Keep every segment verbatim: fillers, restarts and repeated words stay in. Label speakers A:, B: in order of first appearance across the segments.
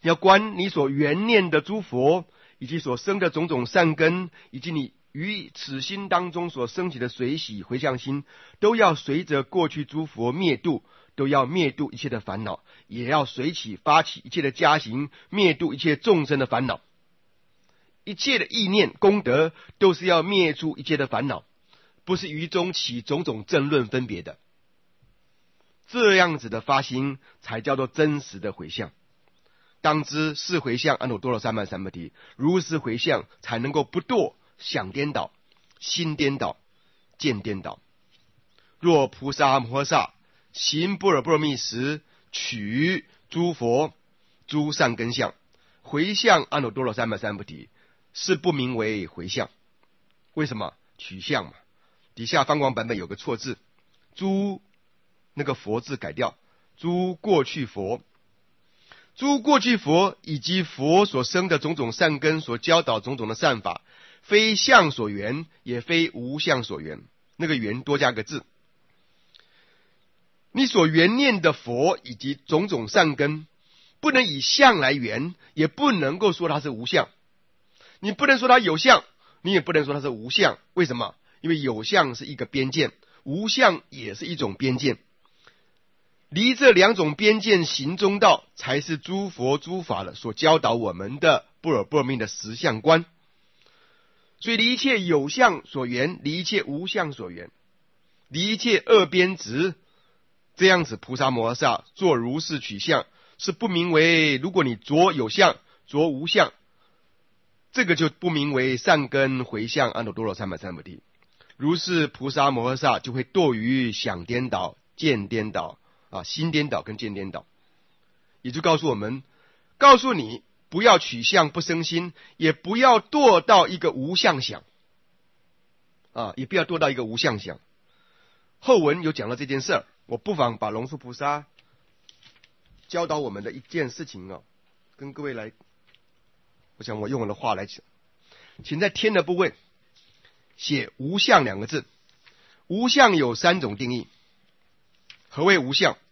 A: 你要观你所缘念的诸佛，以及所生的种种善根，以及你于此心当中所升起的随喜回向心，都要随着过去诸佛灭度，都要灭度一切的烦恼，也要随起发起一切的加行，灭度一切众生的烦恼。一切的意念功德都是要灭除一切的烦恼，不是于中起种种争论分别的。这样子的发心才叫做真实的回向。当知是回向阿耨多罗三藐三菩提，如是回向才能够不堕想颠倒、心颠倒、见颠倒。若菩萨摩诃萨行般若波罗蜜时，取诸佛诸善根相，回向阿耨多罗三藐三菩提，是不名为回向。为什么？取相嘛。底下方广版本有个错字，诸那个佛字改掉，诸过去佛，诸过去佛以及佛所生的种种善根，所教导种种的善法，非相所缘，也非无相所缘。那个缘多加个字。你所缘念的佛以及种种善根，不能以相来缘，也不能够说它是无相。你不能说它有相，你也不能说它是无相。为什么？因为有相是一个边界，无相也是一种边界。离这两种边界行中道，才是诸佛诸法的所教导我们的般若波罗蜜的实相观。所以离一切有相所缘，离一切无相所缘，离一切二边执，这样子菩萨摩诃萨做如是取相，是不名为，如果你着有相着无相，这个就不名为善根回向阿耨多罗三藐三菩提。如是菩萨摩诃萨就会堕于想颠倒、见颠倒啊，心颠倒跟见颠倒。也就告诉我们，告诉你不要取相不生心，也不要堕到一个无相想啊，也不要堕到一个无相想。后文有讲到这件事儿，我不妨把龙树菩萨教导我们的一件事情啊，跟各位来，我想我用我的话来讲，请在天的部位写无相两个字。无相有三种定义。何谓无相？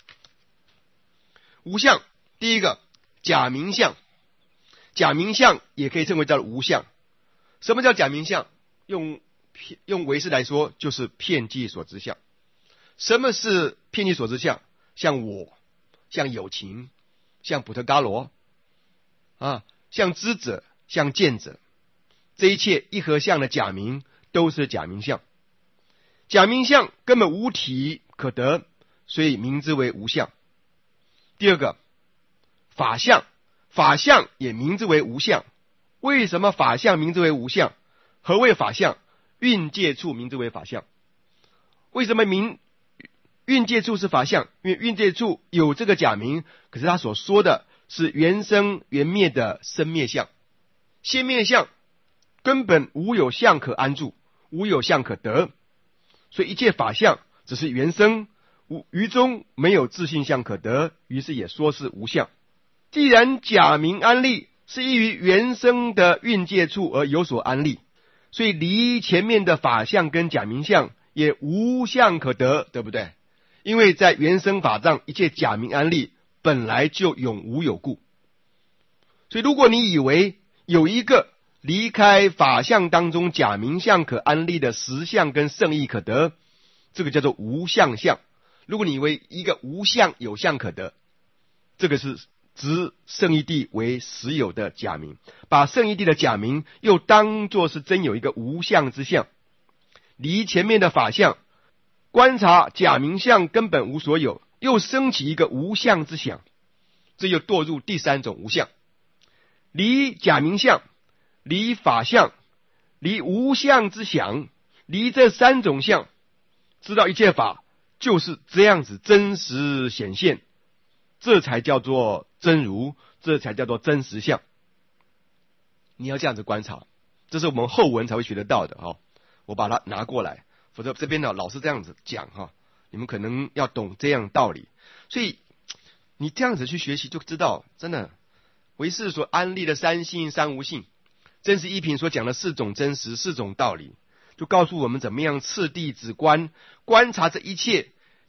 A: 无相，第一个假名相，假名相也可以称为叫无相。什么叫假名相？用用唯识来说，就是遍计所知相。什么是遍计所知相？像我，像有情，像普特伽罗啊，像知者，像见者，这一切一合相的假名都是假名相。假名相根本无体可得，所以名之为无相。第二个法相，法相也名之为无相。为什么法相名之为无相？何谓法相？蕴界处名之为法相。为什么名蕴界处是法相？因为蕴界处有这个假名，可是他所说的是缘生缘灭的生灭相。先灭相根本无有相可安住，无有相可得，所以一切法相只是缘生，于中没有自性相可得，于是也说是无相。既然假名安立是依于缘生的蕴界处而有所安立，所以离前面的法相跟假名相也无相可得，对不对？因为在缘生法藏一切假名安立本来就永无有故。所以如果你以为有一个离开法相当中假名相可安立的实相跟圣意可得，这个叫做无相相。如果你以为一个无相有相可得，这个是执圣义谛为实有的假名，把圣义谛的假名又当作是真有一个无相之相，离前面的法相观察假名相根本无所有，又升起一个无相之想，这又堕入第三种无相。离假名相，离法相，离无相之想，离这三种相，知道一切法就是这样子真实显现，这才叫做真如，这才叫做真实相。你要这样子观察，这是我们后文才会学得到的哈。我把它拿过来，否则这边呢老是这样子讲哈，你们可能要懂这样道理。所以你这样子去学习就知道，真的唯识所安立的三性三无性，真实一品所讲的四种真实四种道理，就告诉我们怎么样次第止观，观察这一切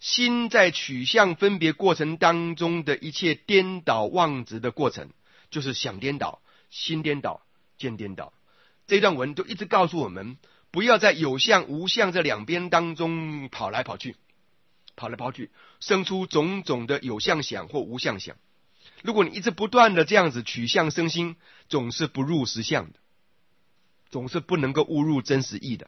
A: 心在取向分别过程当中的一切颠倒妄执的过程，就是想颠倒、心颠倒、见颠倒。这段文就一直告诉我们，不要在有相无相这两边当中跑来跑去，跑来跑去，生出种种的有相想或无相想。如果你一直不断的这样子取相生心，总是不入实相的，总是不能够悟入真实义的。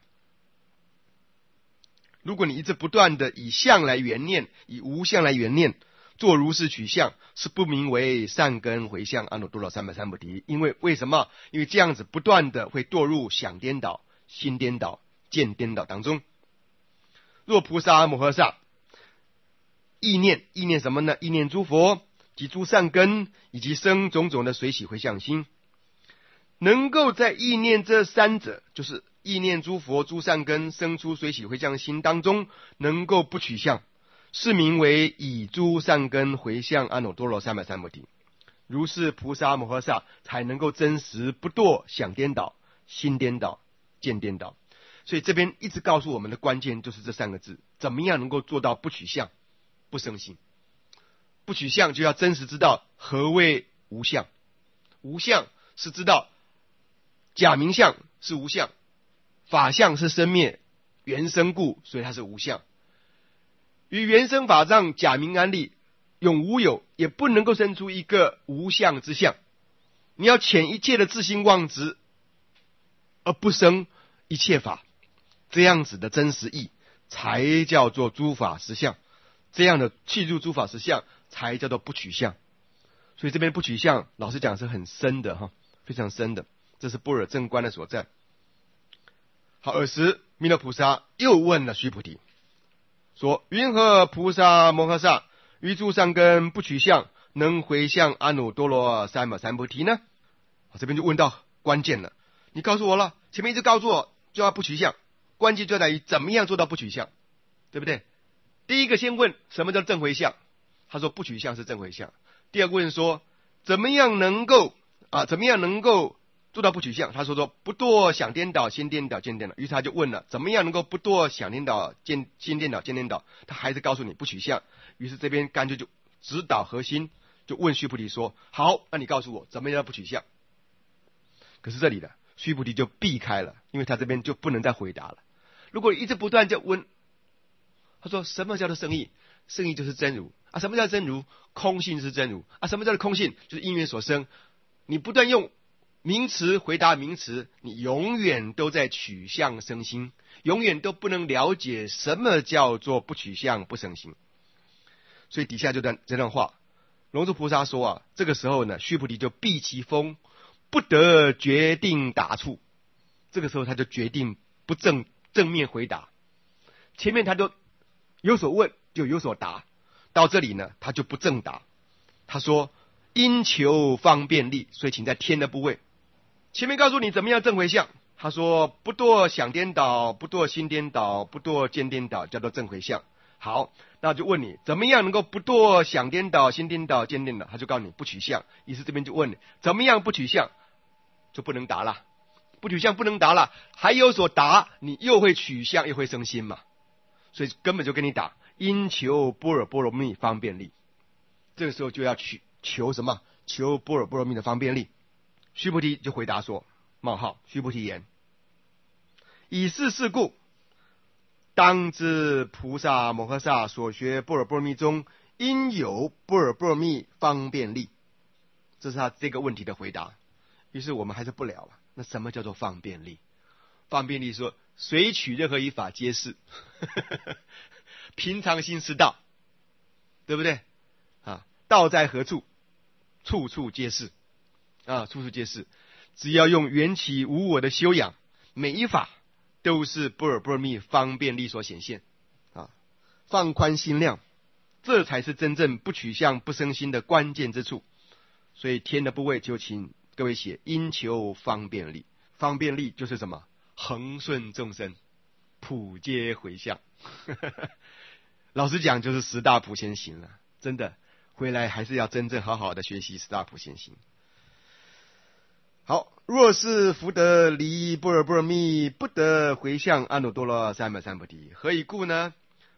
A: 如果你一直不断的以相来缘念，以无相来缘念，做如是取相，是不名为善根回向阿耨多罗三藐三菩提。因为为什么？因为这样子不断的会堕入想颠倒、心颠倒、见颠倒当中。若菩萨摩诃萨意念，意念什么呢？意念诸佛及诸善根，以及生种种的随喜回向心，能够在意念这三者，就是意念诸佛、诸善根生出随喜回向心当中，能够不取相，是名为以诸善根回向阿耨多罗三藐三菩提。如是菩萨摩诃萨才能够真实不堕想颠倒、心颠倒、见颠倒。所以这边一直告诉我们的关键就是这三个字：怎么样能够做到不取相、不生心？不取相就要真实知道何谓无相。无相是知道假名相是无相，法相是生灭缘生故，所以它是无相。于缘生法藏假名安立永无有，也不能够生出一个无相之相。你要遣一切的自心妄执，而不生一切法，这样子的真实义才叫做诸法实相。这样的契入诸法实相才叫做不取相。所以这边不取相，老实讲是很深的哈，非常深的，这是般若正观的所在。好，尔时弥勒菩萨又问了须菩提，说：云何菩萨摩诃萨于诸善根不取相，能回向阿耨多罗三藐三菩提呢？这边就问到关键了，你告诉我了，前面一直告诉我就要不取相，关键就在于怎么样做到不取相，对不对？第一个先问什么叫正回向，他说不取相是正回向。第二个问说怎么样能够啊怎么样能够做到不取相，他说说不堕想颠倒、心颠倒、见颠倒。于是他就问了，怎么样能够不堕想颠倒、见心颠倒、见颠倒？他还是告诉你不取相。于是这边干脆就指导核心，就问须菩提说：好，那你告诉我怎么样不取相？可是这里的须菩提就避开了，因为他这边就不能再回答了。如果一直不断就问，他说什么叫做圣义？圣义就是真如啊。什么叫真如？空性是真如啊。什么叫做空性？就是因缘所生。你不断用名词回答名词，你永远都在取相生心，永远都不能了解什么叫做不取相不生心。所以底下这段这段话，龙树菩萨说啊，这个时候呢，须菩提就避其锋，不得决定答处。这个时候他就决定不正正面回答，前面他就有所问就有所答，到这里呢他就不正答。他说因求方便力，所以请在天的部位。前面告诉你怎么样正回向，他说不堕想颠倒，不堕心颠倒，不堕见颠倒，叫做正回向。好，那就问你怎么样能够不堕想颠倒、心颠倒、见颠倒，他就告诉你不取相。意思这边就问你怎么样不取相，就不能答了。不取相不能答了，还有所答，你又会取相又会生心嘛，所以根本就跟你打因求般若波罗蜜方便力。这个时候就要去求什么？求般若波罗蜜的方便力。须菩提就回答说：冒号须菩提言，以是事故，当知菩萨摩诃萨所学般若波罗蜜中，应有般若波罗蜜方便力。这是他这个问题的回答。于是我们还是不了了。那什么叫做方便力？方便力说随取任何一法皆是平常心是道，对不对啊？道在何处？处处皆是啊，处处皆是。只要用缘起无我的修养，每一法都是般若波罗蜜方便力所显现啊。放宽心量，这才是真正不取相不生心的关键之处。所以天的部位就请各位写因求方便力。方便力就是什么？恒顺众生，普皆回向老实讲就是十大普贤行了。真的回来还是要真正好好的学习十大普贤行。好，若是福德离般若波罗蜜，不得回向阿耨多罗三藐三菩提。何以故呢？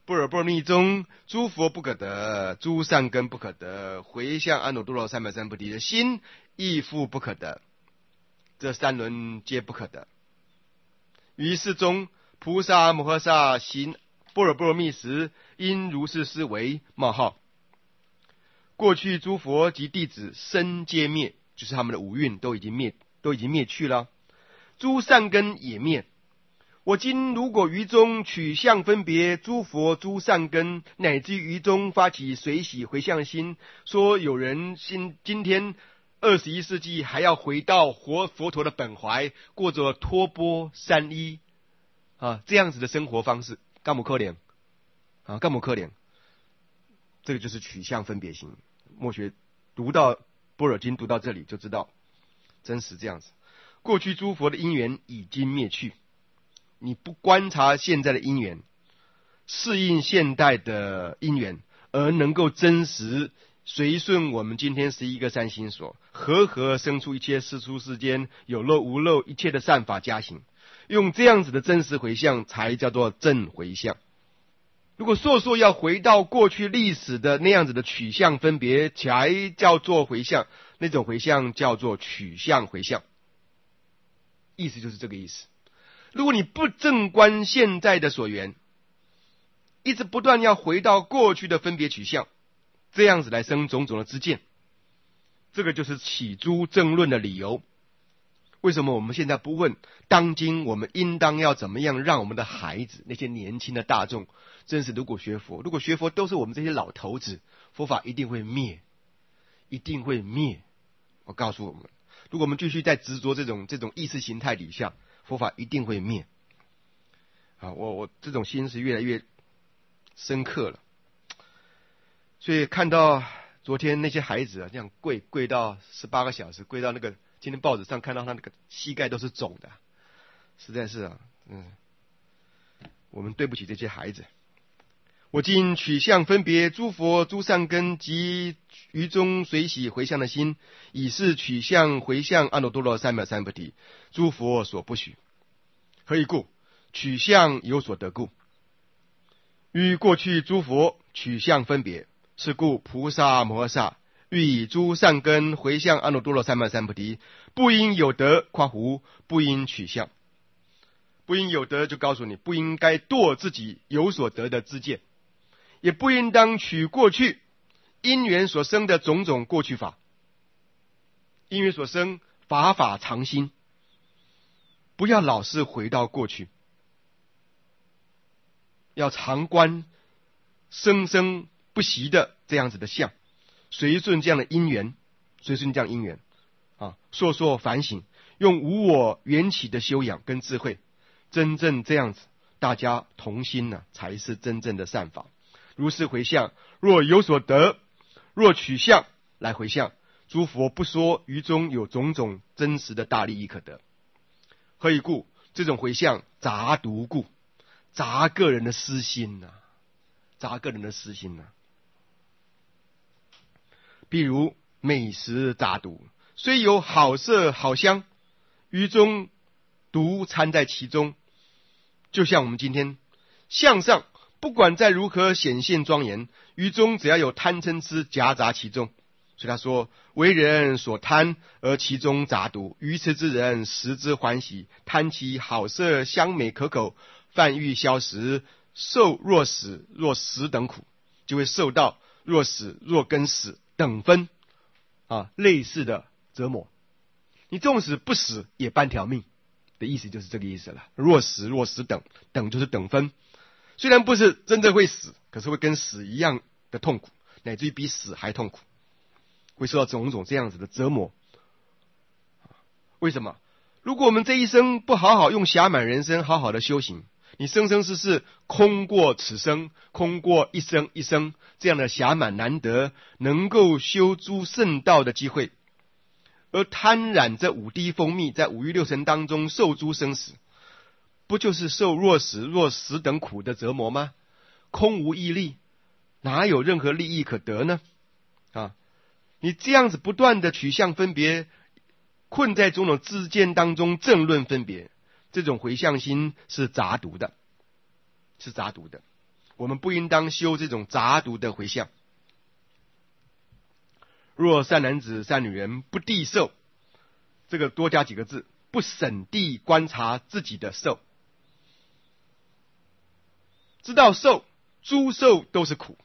A: 般若波罗蜜中，诸佛不可得，诸善根不可得，回向阿耨多罗三藐三菩提的心亦复不可得，这三轮皆不可得。于是中，菩萨摩诃萨行般若波罗蜜时，因如是思维：冒号，过去诸佛及弟子身皆灭，就是他们的五蕴都已经灭，都已经灭去了，诸善根也灭。我今如果于中取相分别诸佛诸善根，乃至于中发起随喜回向心，说有人今今天二十一世纪还要回到活佛陀的本怀，过着托钵三衣啊这样子的生活方式，干不可怜啊，干不可怜。这个就是取相分别心。默学读到般若经读到这里就知道，真实这样子。过去诸佛的因缘已经灭去，你不观察现在的因缘，适应现代的因缘，而能够真实随顺我们今天十一个善心所，和合生出一切世出世间有漏无漏一切的善法加行，用这样子的真实回向才叫做正回向。如果说说要回到过去历史的那样子的取向分别才叫做回向，那种回向叫做取向回向，意思就是这个意思。如果你不正观现在的所缘，一直不断要回到过去的分别取向，这样子来生种种的知见，这个就是起诸争论的理由。为什么我们现在不问当今我们应当要怎么样让我们的孩子，那些年轻的大众，真是如果学佛，如果学佛都是我们这些老头子，佛法一定会灭，一定会灭。我告诉我们，如果我们继续在执着这种这种意识形态底下，佛法一定会灭。啊，我我这种心是越来越深刻了。所以看到昨天那些孩子啊，这样跪跪到十八个小时，跪到那个今天报纸上看到他那个膝盖都是肿的，实在是啊，嗯，我们对不起这些孩子。我今取相分别诸佛诸善根及于中随喜回向的心，以是取相回向阿耨多罗三藐三菩提，诸佛所不许。何以故？取相有所得故。于过去诸佛取相分别，是故菩萨摩诃萨欲以诸善根回向阿耨多罗三藐三菩提，不应有得括弧不应取相。不应有得就告诉你，不应该堕自己有所得的知见，也不应当取过去因缘所生的种种过去法。因缘所生，法法常新，不要老是回到过去，要常观生生不息的这样子的相，随顺这样的因缘，随顺这样因缘啊，烁烁反省，用无我缘起的修养跟智慧，真正这样子，大家同心呢、啊，才是真正的善法。如是回向，若有所得，若取相来回向，诸佛不说于中有种种真实的大利益可得。何以故？这种回向杂毒故，杂个人的私心呐、啊，杂个人的私心呐、啊。譬如美食杂毒，虽有好色好香，于中毒掺在其中。就像我们今天相上，不管再如何显现庄严，于中只要有贪嗔痴夹杂其中。所以他说，为人所贪而其中杂毒，愚痴之人食之欢喜，贪其好色香美可口，犯欲消食，受若死若死等苦，就会受到若死若跟死等分啊类似的折磨。你纵使不死也半条命的意思就是这个意思了。若死若死等，等就是等分，虽然不是真正会死，可是会跟死一样的痛苦，乃至于比死还痛苦，会受到种种这样子的折磨。为什么？如果我们这一生不好好用暇满人生好好的修行，你生生世世空过此生，空过一生一生这样的暇满难得能够修诸圣道的机会，而贪染这五滴蜂蜜，在五欲六尘当中受诸生死，不就是受若死若死等苦的折磨吗？空无义利，哪有任何利益可得呢？啊，你这样子不断的取向分别，困在种种知见当中正论分别，这种回向心是杂毒的，是杂毒的。 我们不应当修这种杂毒的回向。若善男子善女人不谛受，这个多加几个字，不审谛观察自己的受，知道受，诸受都是苦。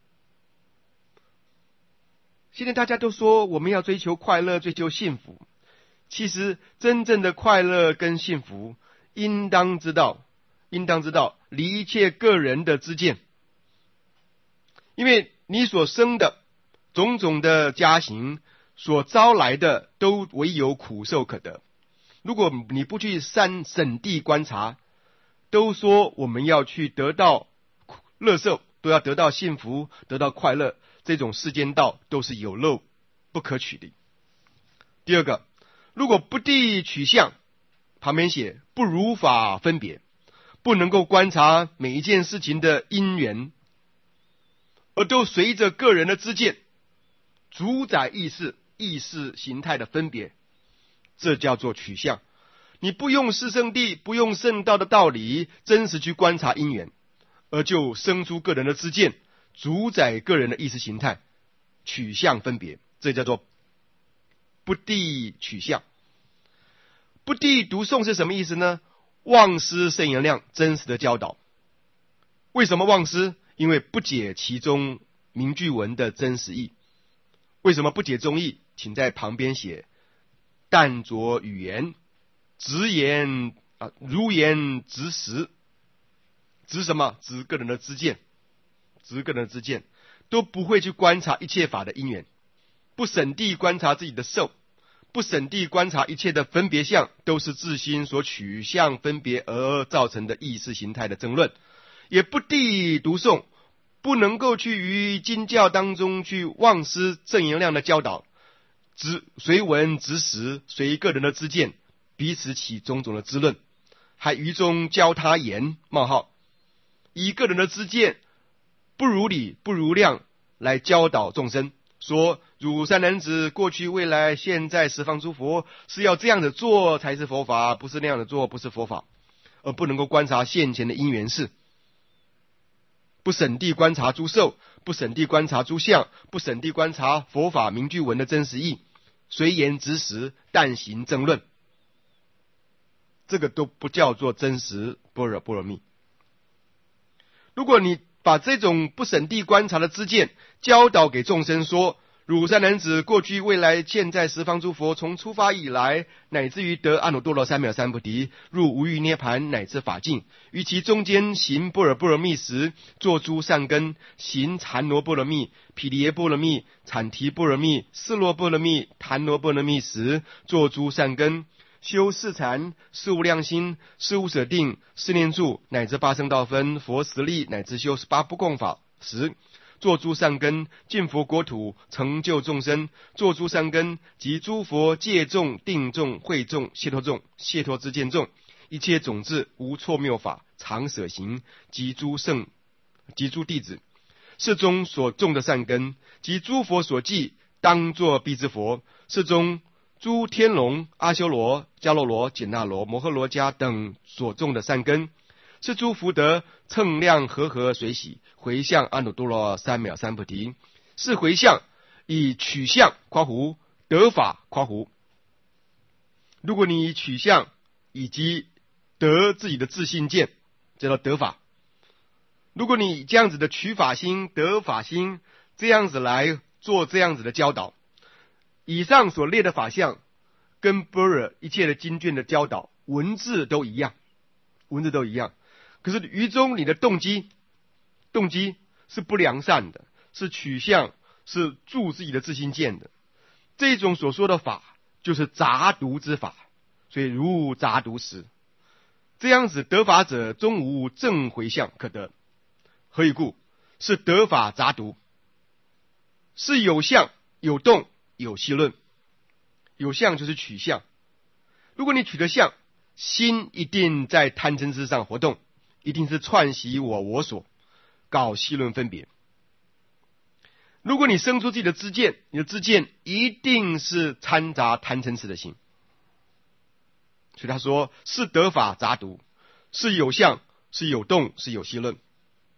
A: 现在大家都说我们要追求快乐，追求幸福，其实真正的快乐跟幸福，应当知道，应当知道离一切个人的知见，因为你所生的种种的家行所招来的，都唯有苦受可得。如果你不去善审谛观察，都说我们要去得到乐受，都要得到幸福，得到快乐，这种世间道都是有漏不可取的。第二个，如果不谛取相，旁边写不如法分别，不能够观察每一件事情的因缘，而都随着个人的知见主宰意识意识形态的分别，这叫做取相。你不用四圣谛，不用圣道的道理真实去观察因缘，而就生出个人的知见，主宰个人的意识形态，取相分别，这叫做不谛取相。不谛读诵是什么意思呢？忘失圣言量真实的教导。为什么忘失？因为不解其中名句文的真实意。为什么不解中意？请在旁边写淡拙语言，直言啊，如言直实。直什么？直个人的知见，直个人的知见，都不会去观察一切法的因缘，不审谛观察自己的受，不审谛观察一切的分别相，都是自心所取相分别而造成的意识形态的争论。也不谛读诵，不能够去于经教当中去忘失正言量的教导，只随文直实，随个人的知见，彼此起种种的争论，还于中教他言冒号，以个人的知见不如理不如量来教导众生，说汝善男子过去未来现在十方诸佛是要这样的做才是佛法，不是那样的做不是佛法，而不能够观察现前的因缘事，不审谛观察诸受，不审谛观察诸相，不审谛观察佛法名句文的真实意，随言直实，但行争论，这个都不叫做真实般若波罗蜜。如果你把这种不审谛观察的知见教导给众生，说汝善男子过去未来现在十方诸佛从出发以来，乃至于得阿耨多罗三藐三菩提，入无余涅盘乃至法境，于其中间行般若波罗蜜时，作诸善根，行禅罗波罗蜜、毗梨耶波罗蜜、产提波罗蜜、示罗波罗蜜、檀罗波罗蜜时，作诸善根，修四禅、四无量心、四无舍定、四念住，乃至八圣道分、佛十力，乃至修十八不共法时，作诸善根，尽佛国土，成就众生，作诸善根及诸佛戒众、定众、慧众、解脱众、解脱之见众，一切种子无错谬法，常舍行及诸圣及诸弟子，是中所种的善根及诸佛所记，当作必之佛，是中诸天龙、阿修罗、迦罗罗、紧那罗、摩诃罗迦等所种的善根，是诸福德称量和合随喜，回向阿耨多罗三藐三菩提，是回向以取相括弧得法括弧。如果你取相以及得自己的自信见，叫做得法。如果你这样子的取法心、得法心，这样子来做这样子的教导，以上所列的法相跟般若一切的经卷的教导文字都一样，文字都一样。可是于中你的动机动机是不良善的，是取向，是助自己的自心见的，这种所说的法就是杂毒之法，所以如杂毒时，这样子得法者终无正回向可得。何以故？是得法杂毒，是有相有动有息论。有相就是取相，如果你取得相，心一定在贪嗔之上活动，一定是串习我我所，搞息论分别。如果你生出自己的知见，你的知见一定是掺杂贪嗔痴的心。所以他说是得法杂毒，是有相，是有动，是有息论。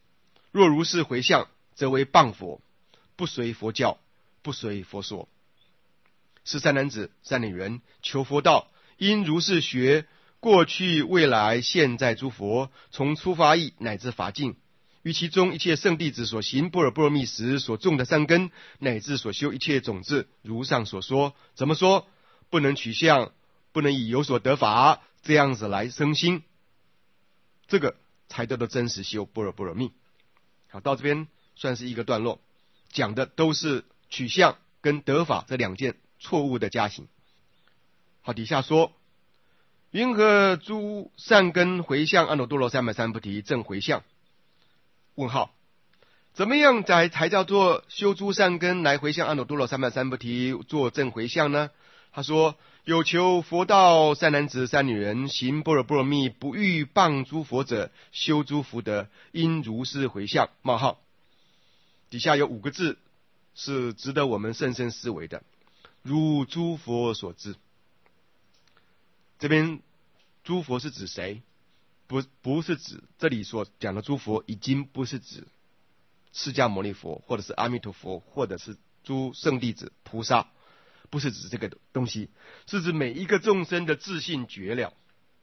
A: 若如是回向，则为谤佛，不随佛教，不随佛说。是善男子、善女人求佛道，因如是学过去、未来、现在诸佛，从出发意乃至法境，于其中一切圣弟子所行般若波罗蜜时所种的善根，乃至所修一切种子，如上所说。怎么说？不能取相，不能以有所得法，这样子来生心，这个才叫做真实修般若波罗蜜。好，到这边算是一个段落，讲的都是取相跟得法这两件错误的加行。好，底下说，云何诸善根回向阿耨多罗三藐三菩提正回向？问号，怎么样才才叫做修诸善根来回向阿耨多罗三藐三菩提做正回向呢？他说，有求佛道善男子善女人行般若波罗蜜，不欲谤诸佛者，修诸福德，应如是回向。冒号，底下有五个字是值得我们深深思维的，如诸佛所知。这边诸佛是指谁？不不是指这里所讲的诸佛，已经不是指释迦牟尼佛，或者是阿弥陀佛，或者是诸圣弟子菩萨，不是指这个东西，是指每一个众生的自信觉了。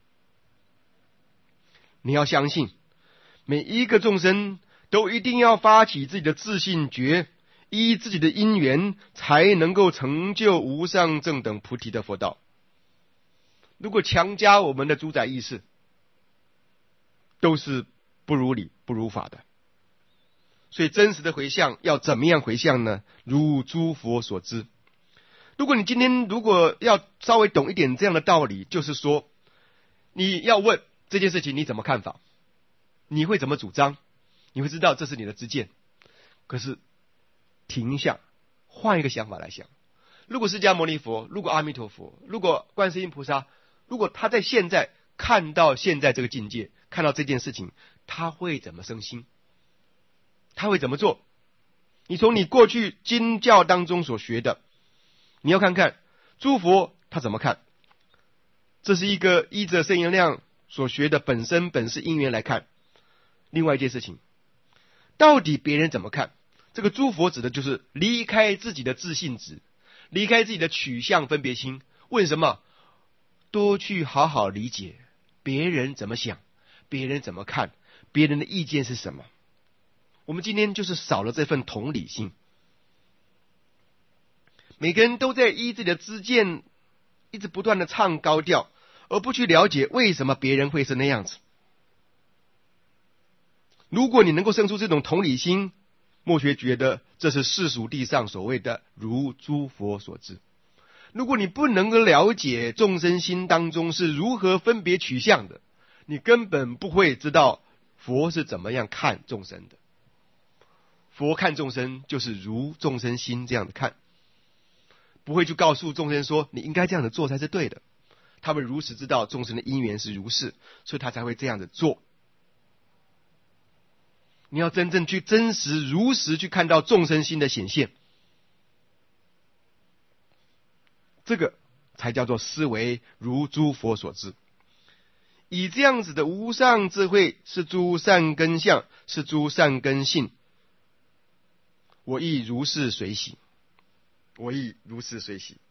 A: 你要相信，每一个众生都一定要发起自己的自信觉，依自己的因缘，才能够成就无上正等菩提的佛道。如果强加我们的主宰意识，都是不如理不如法的。所以真实的回向要怎么样回向呢？如诸佛所知。如果你今天如果要稍微懂一点这样的道理，就是说你要问这件事情你怎么看法，你会怎么主张，你会知道这是你的知见。可是停一下，换一个想法来想，如果释迦牟尼佛，如果阿弥陀佛，如果观世音菩萨，如果他在现在看到现在这个境界，看到这件事情，他会怎么生心？他会怎么做？你从你过去经教当中所学的，你要看看诸佛他怎么看。这是一个依着圣言量所学的本身本是因缘来看。另外一件事情，到底别人怎么看？这个诸佛指的就是离开自己的自信执，离开自己的取向分别心。为什么？多去好好理解别人怎么想，别人怎么看，别人的意见是什么。我们今天就是少了这份同理心，每个人都在依自己的知见一直不断的唱高调，而不去了解为什么别人会是那样子。如果你能够生出这种同理心，莫学觉得这是世俗地上所谓的如诸佛所知。如果你不能够了解众生心当中是如何分别取向的，你根本不会知道佛是怎么样看众生的。佛看众生就是如众生心这样的看，不会去告诉众生说你应该这样的做才是对的。他们如实知道众生的因缘是如是，所以他才会这样的做。你要真正去真实如实去看到众生心的显现，这个才叫做思维如诸佛所知。以这样子的无上智慧，是诸善根相，是诸善根性，我亦如是随喜，我亦如是随喜。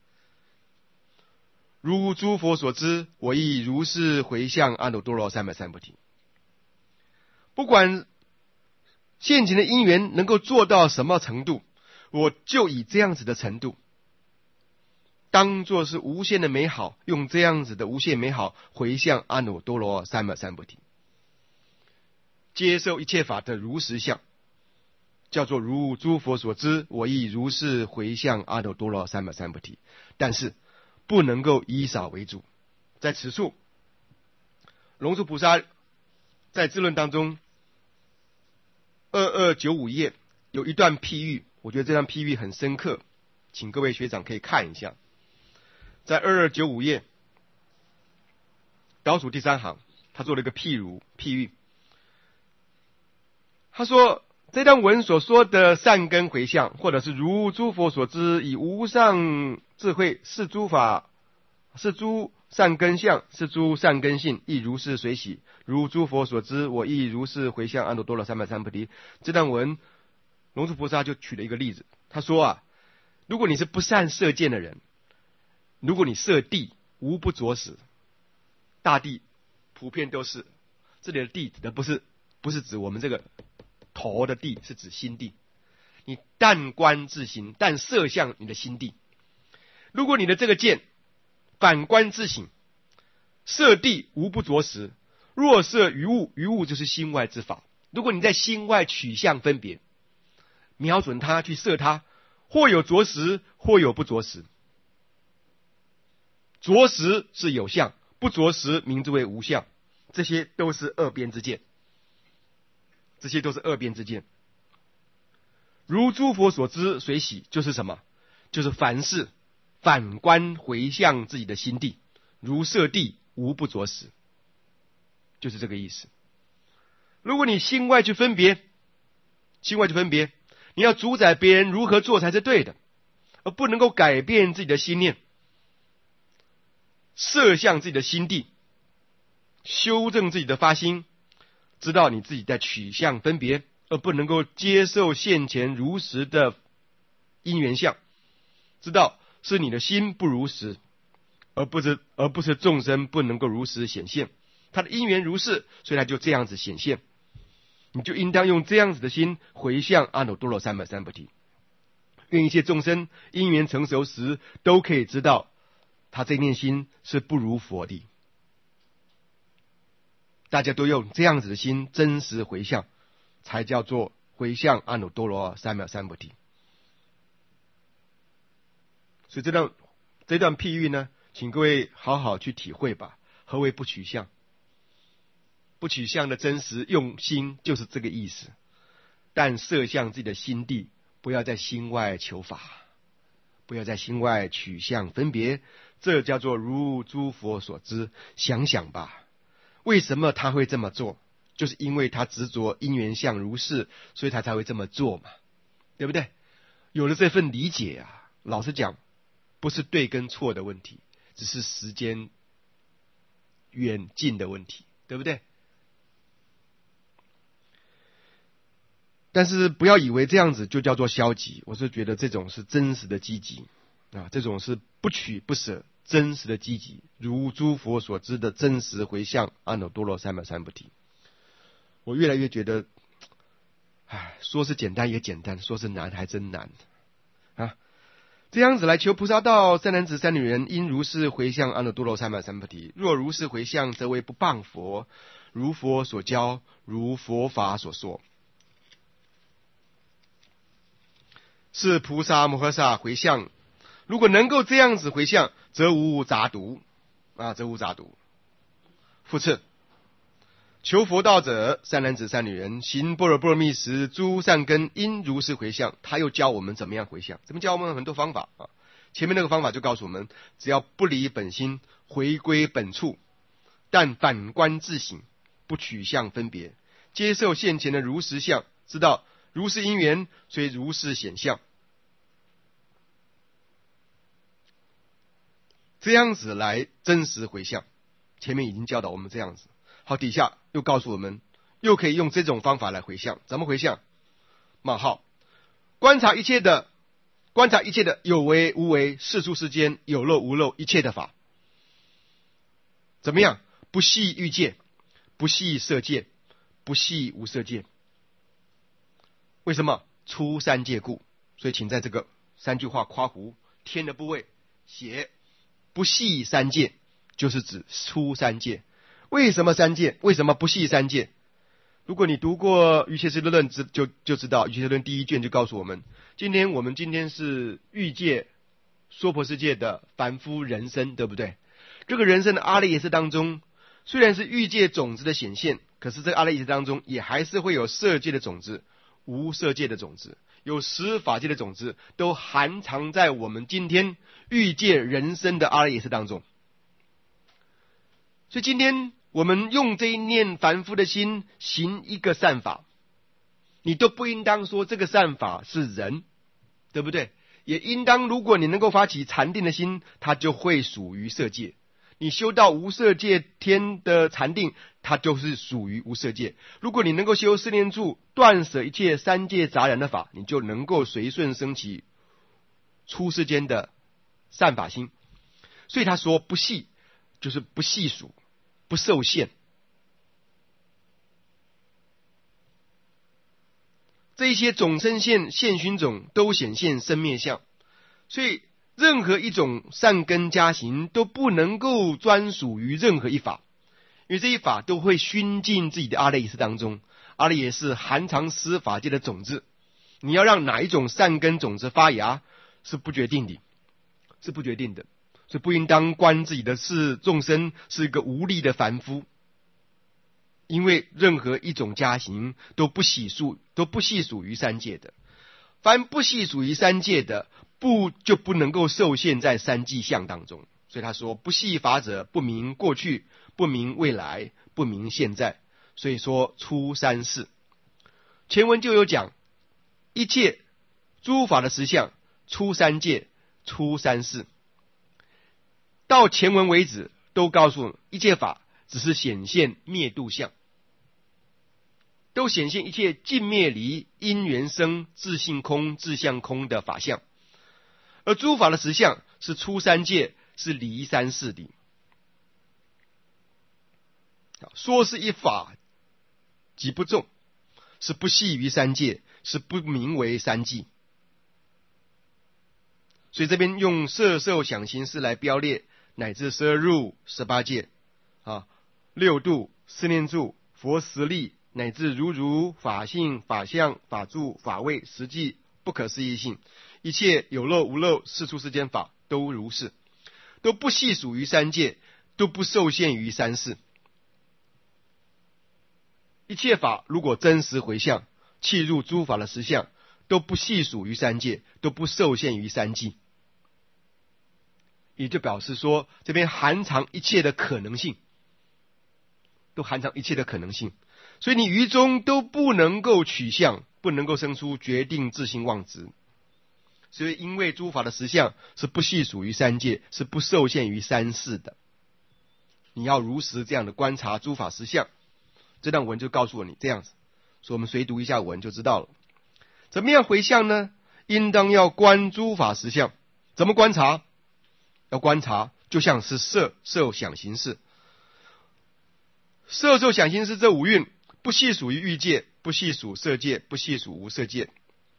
A: 如诸佛所知，我亦如是回向阿耨多罗三藐三菩提。不管现前的因缘能够做到什么程度，我就以这样子的程度当作是无限的美好，用这样子的无限美好回向阿耨多罗三藐三菩提，接受一切法的如实相，叫做如诸佛所知，我亦如是回向阿耨多罗三藐三菩提。但是不能够以少为主。在此处，龙树菩萨在智论当中二二九五页有一段譬喻，我觉得这段譬喻很深刻，请各位学长可以看一下。在二二九五页倒数第三行，他做了一个譬如譬喻。他说这段文所说的善根回向，或者是如诸佛所知，以无上智慧是诸法是诸善根相，是诸善根性，亦如是随喜。如诸佛所知，我亦如是回向阿耨多罗三藐三菩提。这段文，龙树菩萨就举了一个例子，他说啊，如果你是不善射箭的人，如果你射地无不着实，大地普遍都是，这里的地指的不是不是指我们这个头的地，是指心地。你但观自心，但射向你的心地。如果你的这个箭反观自省，射地无不着实，若射于物，于物就是心外之法。如果你在心外取向分别，瞄准它去射它，或有着实，或有不着实。着实是有相，不着实名之为无相，这些都是二边之见，这些都是二边之见。如诸佛所知，随喜就是什么？就是凡事反观回向自己的心地，如射地无不着实，就是这个意思。如果你心外去分别，心外去分别，你要主宰别人如何做才是对的，而不能够改变自己的心念，射向自己的心地，修正自己的发心，知道你自己在取向分别，而不能够接受现前如实的因缘相，知道是你的心不如实，而不是而不是众生不能够如实显现，他的因缘如是，所以他就这样子显现。你就应当用这样子的心回向阿耨多罗三藐三菩提，愿一切众生因缘成熟时，都可以知道他这念心是不如佛的。大家都用这样子的心真实回向，才叫做回向阿耨多罗三藐三菩提。所以这段这段譬喻呢，请各位好好去体会吧。何为不取相？不取相的真实用心就是这个意思。但摄向自己的心地，不要在心外求法，不要在心外取相分别，这叫做如诸佛所知。想想吧，为什么他会这么做？就是因为他执着因缘相如是，所以他才会这么做嘛，对不对？有了这份理解啊，老实讲，不是对跟错的问题，只是时间远近的问题，对不对？但是不要以为这样子就叫做消极，我是觉得这种是真实的积极啊，这种是不取不舍真实的积极，如诸佛所知的真实回向阿耨多罗三藐三菩提。我越来越觉得，唉，说是简单也简单，说是难还真难啊！这样子来求菩萨道，善男子善女人应如是回向阿耨多罗三藐三菩提。若如是回向，则为不谤佛，如佛所教，如佛法所说。是菩萨摩诃萨回向，如果能够这样子回向，则无杂毒啊，则无杂毒。复次，求佛道者，善男子善女人行般若波罗蜜时，诸善根应如是回向。他又教我们怎么样回向，怎么教我们很多方法啊。前面那个方法就告诉我们，只要不离本心，回归本处，但反观自省，不取相分别，接受现前的如实相，知道如是因缘，虽如是显相。这样子来真实回向，前面已经教导我们这样子。好，底下又告诉我们，又可以用这种方法来回向。怎么回向？冒号，观察一切的，观察一切的有为无为，世出世间有漏无漏，一切的法。怎么样？不系欲界，不系色界，不系无色界。为什么？出三界故。所以请在这个三句话括弧天的部位写不系三界，就是指出三界。为什么三界？为什么不系三界？如果你读过《瑜伽师地论》就就知道，《瑜伽师地论》第一卷就告诉我们，今天我们今天是欲界娑婆世界的凡夫人生，对不对？这个人生的阿赖耶识当中，虽然是欲界种子的显现，可是这个阿赖耶识当中也还是会有色界的种子、无色界的种子，有十法界的种子，都含藏在我们今天欲界人生的阿赖耶识当中。所以今天我们用这一念凡夫的心行一个善法，你都不应当说这个善法是人，对不对？ 也应当，如果你能够发起禅定的心，它就会属于色界。你修到无色界天的禅定，它就是属于无色界。如果你能够修四念处，断舍一切三界杂染的法，你就能够随顺升起出世间的善法心。所以他说不系，就是不系数，不受限。这一些种生现现熏种都显现生灭相，所以任何一种善根加行都不能够专属于任何一法，因为这一法都会熏进自己的阿赖耶识当中。阿赖耶识含藏十法界的种子，你要让哪一种善根种子发芽是不决定的，是不决定的，所以不应当观自己的是众生是一个无力的凡夫。因为任何一种加行都不系数，都不系属于三界的。凡不系属于三界的，不就不能够受限在三际相当中。所以他说，不系法者，不明过去，不明未来，不明现在。所以说出三世。前文就有讲，一切诸法的实相出三界，出三世。到前文为止，都告诉一切法只是显现灭度相，都显现一切尽灭离、因缘生、自性空、自相空的法相。而诸法的实相是出三界，是离三世的。说是一法即不中，是不系于三界，是不名为三际。所以这边用色受想行识来标列，乃至十二入十八界啊，六度、四念处、佛实力，乃至如如法性、法相、法住、法位、实际、不可思议性，一切有漏无漏世出世间法都如是，都不系属于三界，都不受限于三世。一切法如果真实回向，契入诸法的实相，都不系属于三界，都不受限于三际。也就表示说，这边含藏一切的可能性，都含藏一切的可能性。所以你于中都不能够取向，不能够生出决定自性妄执。所以因为诸法的实相是不系属于三界，是不受限于三世的。你要如实这样的观察诸法实相。这段文就告诉了你这样子，所以我们随读一下文就知道了。怎么样回向呢？应当要观诸法实相。怎么观察？要观察就像是色受想行识。色受想行识这五蕴不系属于欲界，不系属色界，不系属无色界，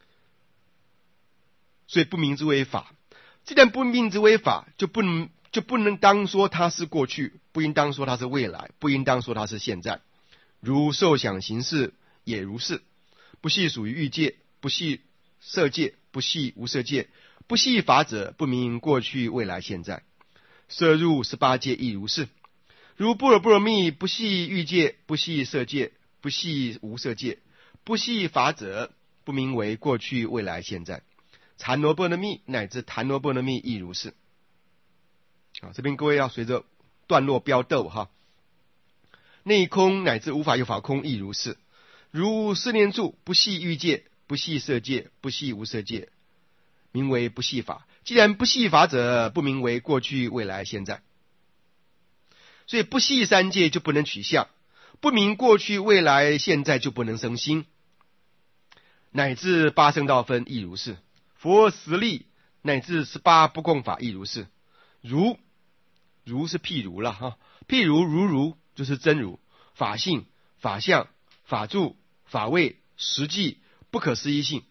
A: 所以不名之为法。既然不名之为法，就不能就不能当说它是过去，不应当说它是未来，不应当说它是现在。如受想行识也如是，不系属于欲界，不系色界，不系无色界，不系法者，不明过去未来现在。摄入十八界亦如是。如般若波罗蜜不系欲界，不系色界，不系无色界，不系法者，不明为过去未来现在。禅罗波罗蜜乃至檀罗波罗蜜亦如是。啊，这边各位要随着段落标逗哈。内空乃至无法有法空亦如是。如四念处不系欲界，不系色界，不系无色界，名为不系法。既然不系法者，不名为过去未来现在。所以不系三界就不能取相，不明过去未来现在就不能生心。乃至八圣道分亦如是。佛实力乃至十八不共法亦如是。如如是譬如了哈，譬如如如就是真如，法性、法相、法住、法位、实际、不可思议性，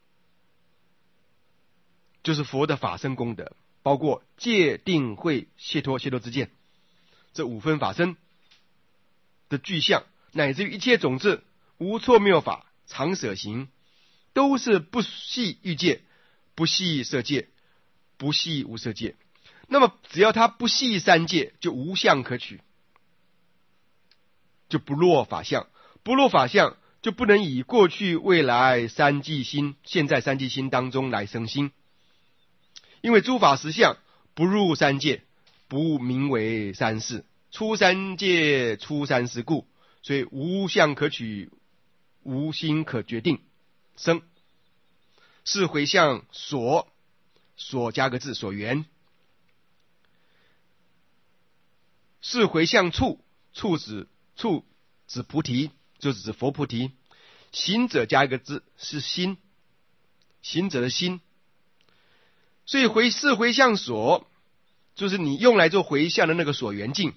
A: 就是佛的法身功德，包括戒定慧解脱解脱之见，这五分法身的具象，乃至于一切种子无错谬法常舍行，都是不系欲界，不系色界，不系无色界。那么只要它不系三界，就无相可取，就不落法相，不落法相就不能以过去未来三际心、现在三际心当中来生心。因为诸法实相不入三界，不名为三世，出三界出三世故，所以无相可取，无心可决定生，是回向所所加个字，所缘。是回向处，处指处指菩提，就是指佛菩提。行者加一个字，是心，行者的心。所以回是回向所，就是你用来做回向的那个所缘境。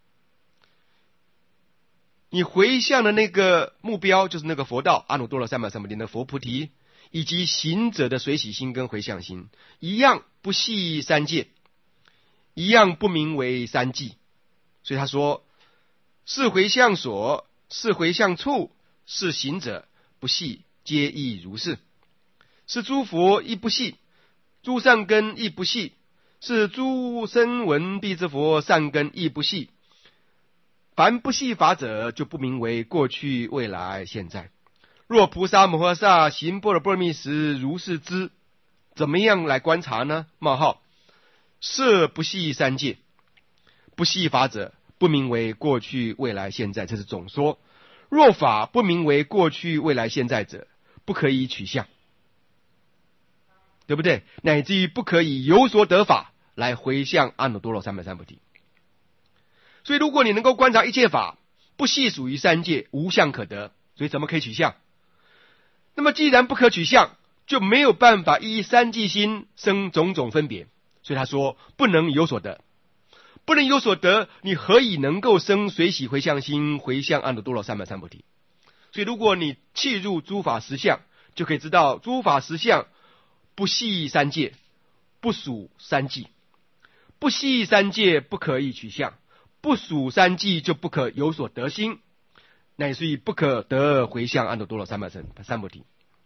A: 你回向的那个目标就是那个佛道，阿耨多罗三藐三菩提的佛菩提，以及行者的随喜心跟回向心，一样不系三界，一样不名为三际。所以他说，是回向所，是回向处，是行者，不系，皆亦如是。是诸佛亦不系，诸善根亦不系，是诸声闻辟支佛善根亦不系。凡不系法者，就不名为过去、未来、现在。若菩萨摩诃萨行般若波罗蜜时，如是知。怎么样来观察呢？冒号，色不系三界，不系法者，不名为过去、未来、现在。这是总说。若法不名为过去、未来、现在者，不可以取相，对不对？乃至于不可以有所得法来回向阿耨多罗三藐三菩提。所以如果你能够观察一切法，不系属于三界，无相可得，所以怎么可以取相？那么既然不可取相，就没有办法依三际心生种种分别。所以他说不能有所得，不能有所得，你何以能够生随喜回向心，回向阿耨多罗三藐三菩提？所以如果你契入诸法实相，就可以知道诸法实相不系三界，不属三际，不系三界不可以取相，不属三际就不可有所得心，乃至于不可得回向阿耨多罗三藐三菩提。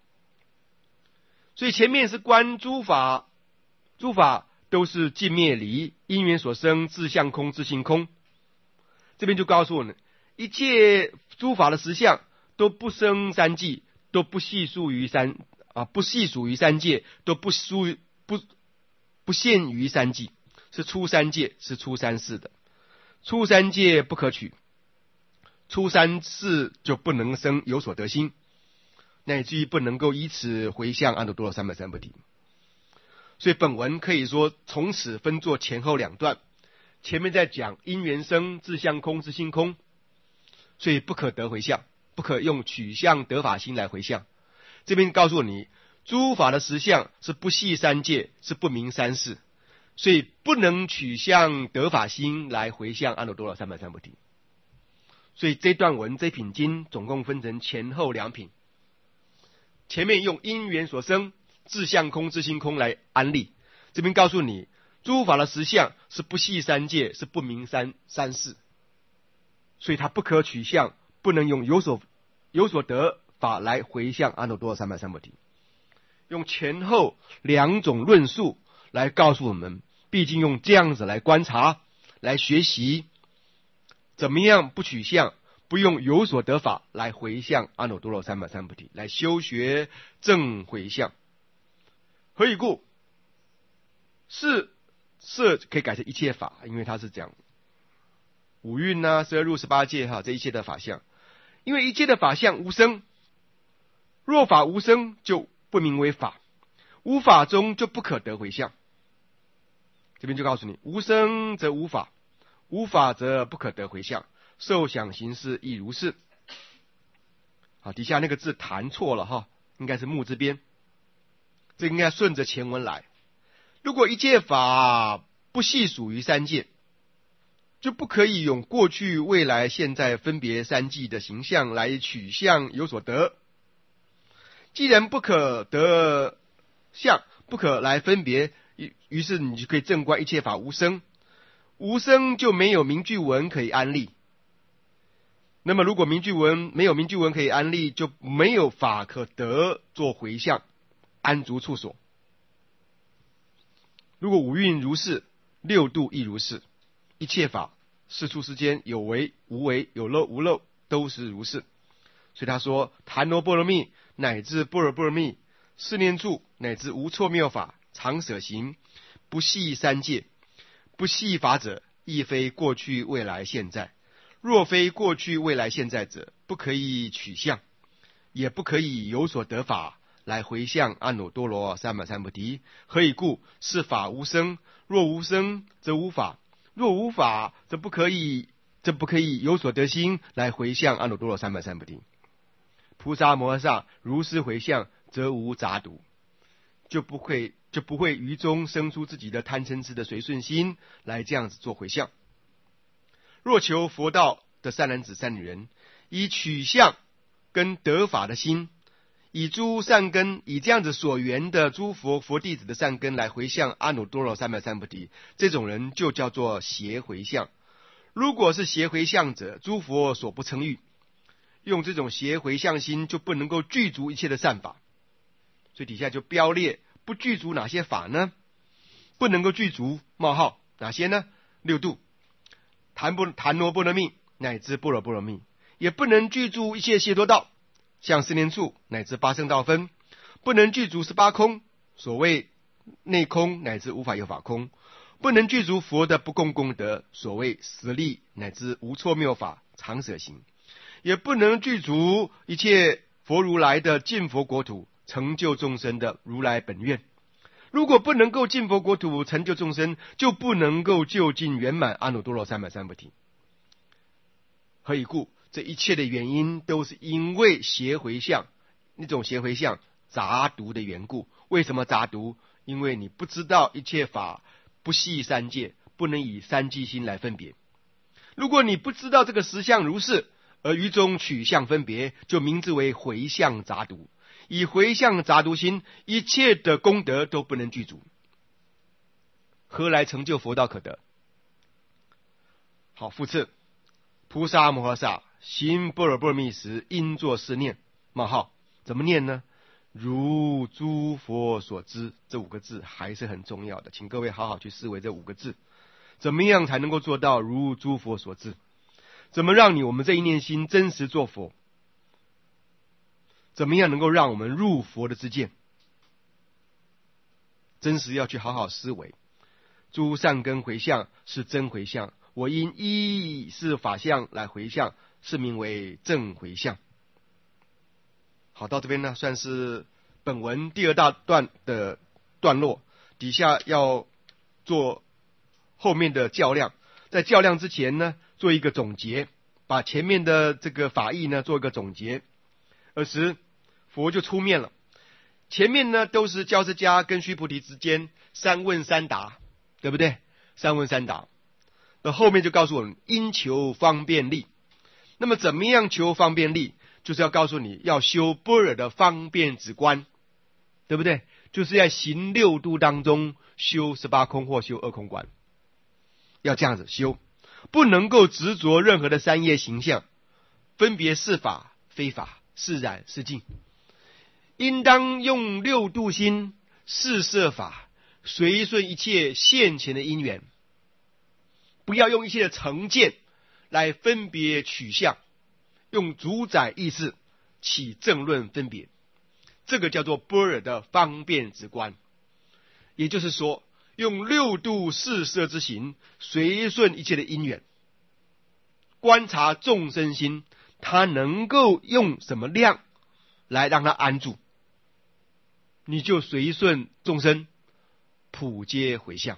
A: 所以前面是观诸法，诸法都是尽灭离，因缘所生，自相空，自性空。这边就告诉我们，一切诸法的实相都不生三际，都不系数于三啊，不系属于三界，都不属不不限于三际，是出三界，是出三世的。出三界不可取，出三世就不能生有所得心，乃至于不能够以此回向阿耨多罗三藐三菩提。所以本文可以说从此分作前后两段，前面在讲因缘生，自相空，自性空，所以不可得回向，不可用取相得法心来回向。这边告诉你，诸法的实相是不系三界，是不明三世，所以不能取相得法心来回向阿耨多罗三藐三菩提。所以这段文这品经总共分成前后两品，前面用因缘所生，自相空，自性空来安立，这边告诉你诸法的实相是不系三界，是不明三三世，所以它不可取相，不能用有所有所得法来回向阿耨多罗三藐三菩提。用前后两种论述来告诉我们，毕竟用这样子来观察，来学习怎么样不取相，不用有所得法来回向阿耨多罗三藐三菩提，来修学正回向。何以故？是色可以改成一切法，因为它是讲五蕴啊、十二入十八界哈，这一切的法相。因为一切的法相无生，若法无生就不名为法，无法中就不可得回向。这边就告诉你，无生则无法，无法则不可得回向，受想行识亦如是。好，底下那个字弹错了哈，应该是木字边，这应该顺着前文来。如果一切法不系属于三界，就不可以用过去、未来、现在分别三际的形象来取相有所得。既然不可得相，不可来分别，于是你就可以正观一切法无生，无生就没有名句文可以安立。那么如果名句文没有名句文可以安立，就没有法可得做回向安住处所。如果五蕴如是，六度亦如是，一切法世出世间有为无为，有漏无漏，都是如是。所以他说，檀罗波罗蜜乃至般若波罗蜜，四念处乃至无错谬法，常舍行，不系三界，不系法者，亦非过去未来现在。若非过去未来现在者，不可以取相，也不可以有所得法来回向阿耨多罗三藐三菩提。何以故？是法无生，若无生则无法，若无法则不可以则不可以有所得心来回向阿耨多罗三藐三菩提。菩萨摩诃萨如是回向，则无杂毒，就不会就不会于中生出自己的贪嗔痴的随顺心来这样子做回向。若求佛道的善男子善女人，以取向跟得法的心，以诸善根，以这样子所缘的诸佛佛弟子的善根来回向阿耨多罗三藐三菩提，这种人就叫做邪回向。如果是邪回向者，诸佛所不称誉，用这种邪回向心就不能够具足一切的善法。所以底下就标列不具足哪些法呢？不能够具足冒号哪些呢？六度、檀波檀罗波罗蜜乃至般若波罗蜜，也不能具足一切解脱道，像四念处乃至八圣道分，不能具足十八空，所谓内空乃至无法有法空，不能具足佛的不共功德，所谓实力乃至无错谬法常舍行，也不能具足一切佛如来的尽佛国土成就众生的如来本愿。如果不能够尽佛国土成就众生，就不能够就近圆满阿耨多罗三藐三菩提。何以故？这一切的原因都是因为邪回向，那种邪回向杂毒的缘故。为什么杂毒？因为你不知道一切法不系三界，不能以三际心来分别。如果你不知道这个实相如是，而于中取向分别，就名字为回向杂毒。以回向杂毒心，一切的功德都不能具足，何来成就佛道可得？好，复次，菩萨摩诃萨行般若波罗蜜时，应作是念：冒号，怎么念呢？如诸佛所知，这五个字还是很重要的，请各位好好去思维这五个字。怎么样才能够做到如诸佛所知？怎么让你我们这一念心真实做佛？怎么样能够让我们入佛的知见？真实要去好好思维。诸善根回向是真回向，我因依是法相来回向，是名为正回向。好，到这边呢，算是本文第二大段的段落，底下要做后面的较量。在较量之前呢，做一个总结，把前面的这个法义呢做一个总结。尔时佛就出面了，前面呢都是交织迦跟须菩提之间三问三答，对不对？三问三答，那后面就告诉我们应求方便力。那么怎么样求方便力？就是要告诉你要修般若的方便止观，对不对？就是在行六度当中修十八空或修二空观，要这样子修，不能够执着任何的三业形象，分别是法非法，是染是净，应当用六度心视摄法，随顺一切现前的因缘，不要用一切的成见来分别取向，用主宰意识起正论分别，这个叫做般若的方便止观。也就是说，用六度视摄之行，随顺一切的因缘，观察众生心，他能够用什么量来让他安住，你就随顺众生，普皆回向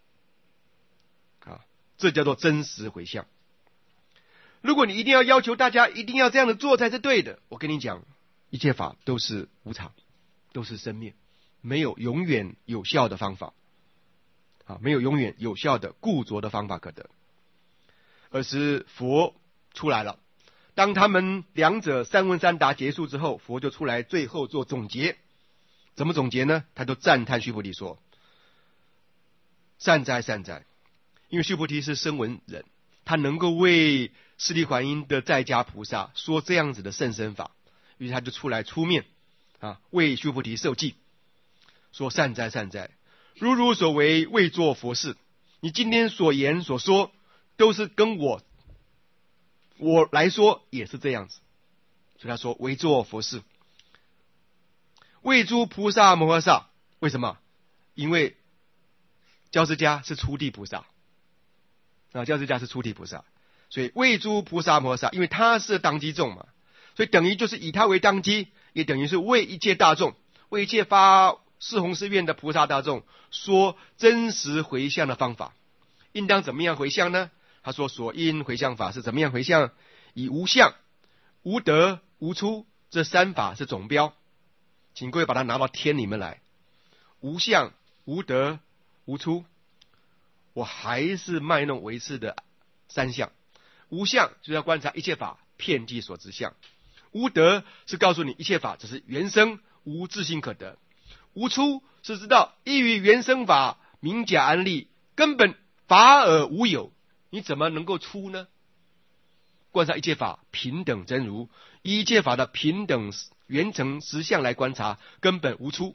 A: 啊，这叫做真实回向。如果你一定要要求大家一定要这样的做才是对的，我跟你讲，一切法都是无常，都是生灭，没有永远有效的方法啊，没有永远有效的固着的方法可得。而是佛出来了，当他们两者三问三答结束之后，佛就出来最后做总结。怎么总结呢？他就赞叹须菩提说：善哉善哉，因为须菩提是声闻人，他能够为释利桓因的在家菩萨说这样子的甚深法，于是他就出来出面啊，为须菩提受记，说善哉善哉，如汝所为为作佛事，你今天所言所说都是跟我我来说也是这样子。所以他说为作佛事，为诸菩萨摩诃萨。为什么？因为交织迦是初地菩萨啊，交织迦是初地菩萨，所以为诸菩萨摩诃萨，因为他是当机众嘛，所以等于就是以他为当机，也等于是为一切大众。 为一切发四弘誓愿的菩萨大众说真实回向的方法。应当怎么样回向呢？他说所因回向法是怎么样回向？以无相、无得、无出这三法是总标，请各位把它拿到天里面来。无相、无得、无出，我还是卖弄为是的三项。无相就是要观察一切法遍计所知相，无得是告诉你一切法只是原生，无自性可得。无出是知道依于原生法明假安立，根本法而无有，你怎么能够出呢？观察一切法平等真如，依一切法的平等原成实相来观察，根本无出。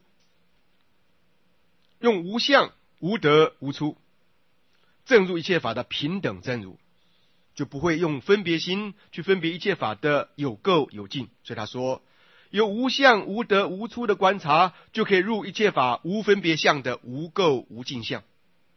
A: 用无相、无得、无出证入一切法的平等真如，就不会用分别心去分别一切法的有垢有净。所以他说有无相、无得、无出的观察，就可以入一切法无分别相的无垢无净相。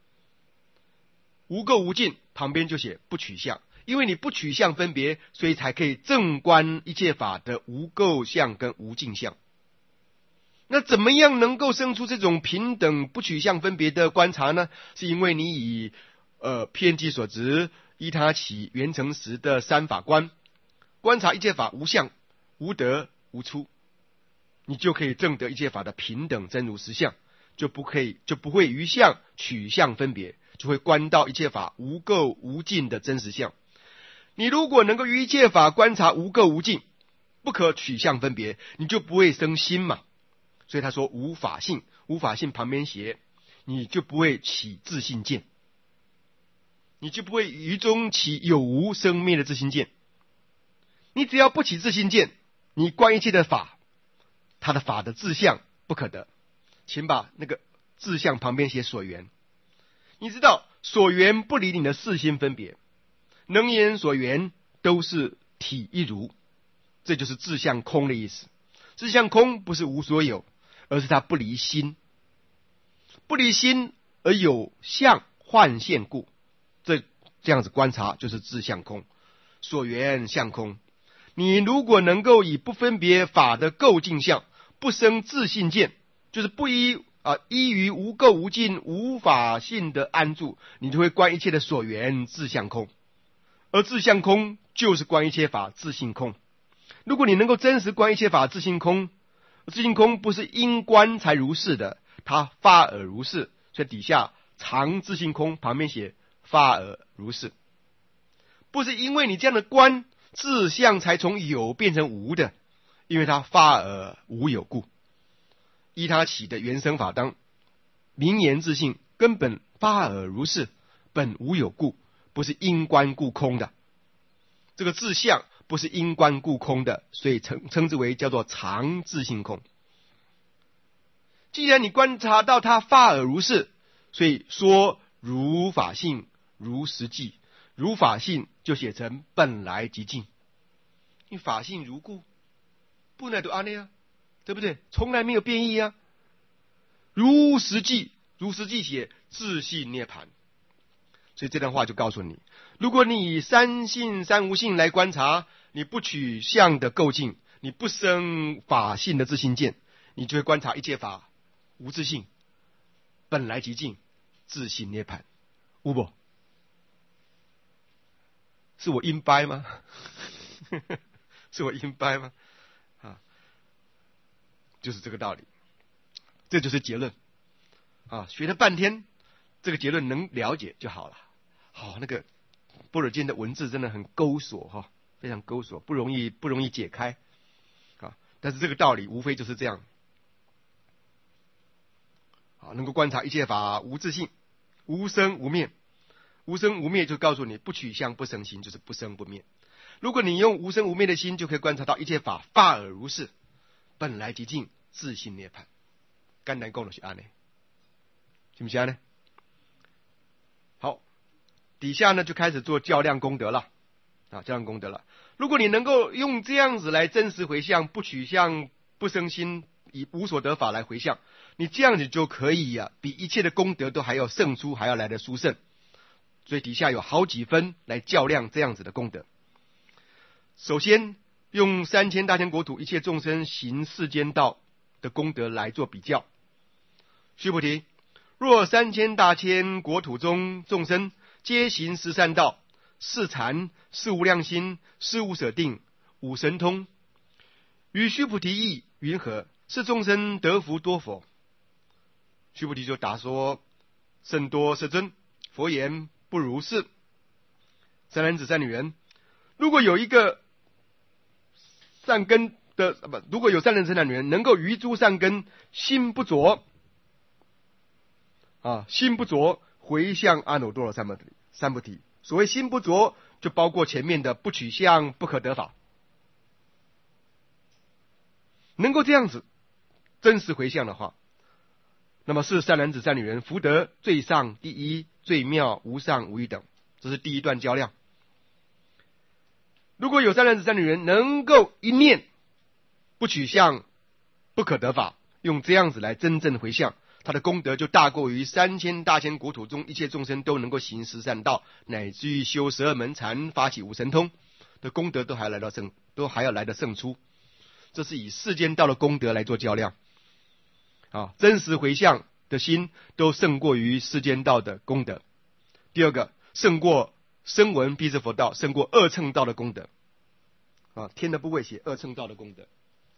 A: 无垢无净旁边就写不取相，因为你不取相分别，所以才可以正观一切法的无垢相跟无净相。那怎么样能够生出这种平等不取相分别的观察呢？是因为你以呃遍计所执依他起圆成实的三法观，观察一切法无相、无得、无出，你就可以证得一切法的平等真如实相，就不可以就不会于相取相分别，就会观到一切法无垢无净的真实相。你如果能够于一切法观察无垢无净，不可取相分别，你就不会生心嘛。所以他说无法性，无法性旁边写，你就不会起自性见，你就不会于中起有无生灭的自性见。你只要不起自性见，你观一切的法，它的法的自相不可得。请把那个自相旁边写所缘。你知道所缘不离你的四心分别，能言所缘都是体一如，这就是自相空的意思。自相空不是无所有，而是它不离心，不离心而有相幻现故，这这样子观察就是自相空，所缘相空。你如果能够以不分别法的垢净相，不生自性见，就是不依啊依于无垢无净无法性的安住，你就会观一切的所缘自相空，而自相空就是观一切法自性空。如果你能够真实观一切法自性空，自性空不是因观才如是的，它发而如是，所以底下常自性空旁边写发而如是，不是因为你这样的观自相才从有变成无的，因为它发而无有故。依他起的原生法当明言自性，根本发而如是，本无有故，不是因观故空的。这个自相不是因观故空的，所以称称之为叫做常自性空。既然你观察到它发而如是，所以说如法性如实际，如法性就写成本来即净，因为法性如故，不乃都安内啊，对不对？从来没有变异啊。如实际，如实际写自性涅槃。所以这段话就告诉你，如果你以三性三无性来观察，你不取相的垢净，你不生法性的自性见，你就会观察一切法无自性，本来即净，自性涅槃。有不？是我阴掰吗？是我阴掰吗？啊，就是这个道理，这就是结论啊！学了半天，这个结论能了解就好了。好，那个般若经的文字真的很勾索哈、哦，非常勾索，不容易不容易解开啊。但是这个道理无非就是这样。好，能够观察一切法无自性，无生无灭。无生无灭就告诉你，不取相不生心，就是不生不灭。如果你用无生无灭的心，就可以观察到一切法发而如是，本来即净，自性涅槃。简单讲就是安呢，是不是安呢？好，底下呢就开始做较量功德了啊，较量功德了。如果你能够用这样子来真实回向，不取相不生心，以无所得法来回向，你这样子就可以啊，比一切的功德都还要胜出，还要来得殊胜。所以底下有好几分来较量这样子的功德。首先用三千大千国土一切众生行世间道的功德来做比较。须菩提，若三千大千国土中众生皆行十善道，四禅、四无量心、四无舍定、五神通，于须菩提意云何？是众生得福多否？须菩提就答说：甚多世尊，佛言不如是。善男子善女人，如果有一个善根的不，如果有善男子善女人能够于诸善根心不着啊，心不着回向阿耨多罗三藐三菩提。所谓心不着，就包括前面的不取相、不可得法，能够这样子真实回向的话，那么是善男子善女人福德最上第一、最妙、无上无余等。这是第一段较量。如果有善男子善女人能够一念不取相、不可得法，用这样子来真正回向，他的功德就大过于三千大千国土中一切众生都能够行十善道，乃至于修十二门禅、发起五神通的功德都还来到胜，都还要来得胜出。这是以世间道的功德来做较量啊，真实回向的心都胜过于世间道的功德。第二个，胜过声闻辟支佛道，胜过二乘道的功德啊，天的不会写二乘道的功德。